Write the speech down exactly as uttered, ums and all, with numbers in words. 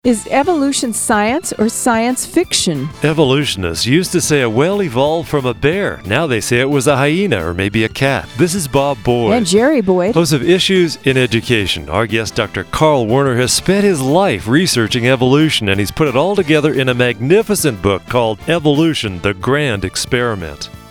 Is evolution science or science fiction? Evolutionists used to say a whale evolved from a bear. Now they say it was a hyena or maybe a cat. This is Bob Boyd. And Jerry Boyd. Host of Issues in Education. Our guest, Doctor Carl Werner, has spent his life researching evolution, and he's put it all together in a magnificent book called Evolution, the Grand Experiment.